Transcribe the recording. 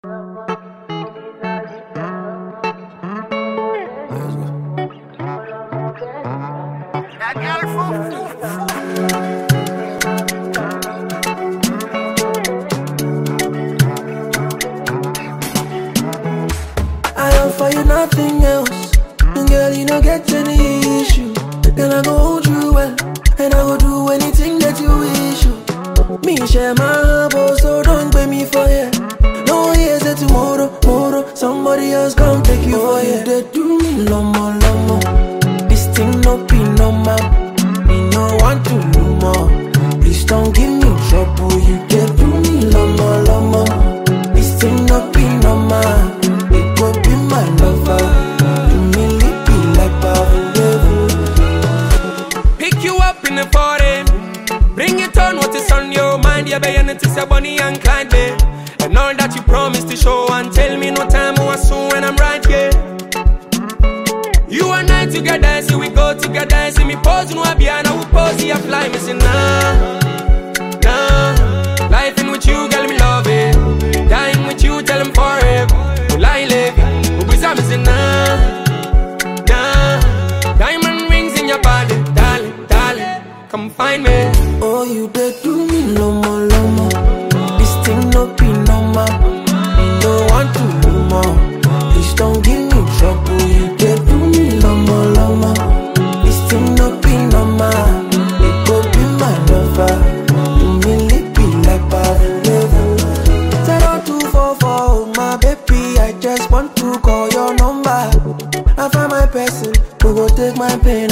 I offer you nothing else, and girl, you don't get any issue. Then I go hold you well, and I go do anything that you wish you. Me share my heart, so don't pay me for it. No years that tomorrow, somebody else come take you for it. They do me lomo. This thing no be normal. Me no want to do more. Please don't give me trouble. You get do me lomo. This thing no be normal. It go be my lover. You really be like Pavlov. Pick you up in the foreign. Bring it on what is on your mind. Yeah, baby, it is a Bonnie and Clyde, babe. And all that you promised to show and tell me no time or soon when I'm right here. You and I together, see we go together. See me pose, no I be and I will pose, you fly me say nah. Life in with you, girl, me love it. Dying with you, tell them forever. Will I live? Who be me say nah. Diamond rings in your body, darling. Come find me. Oh, you did do me lomo. This thing no be normal. Me no want to do more. Please don't give me trouble. You did do me lomo. This thing no be normal. It go be my lover. You really be like Pavlov. 0244, my baby. I just want to call your number. I find my person who go take my pain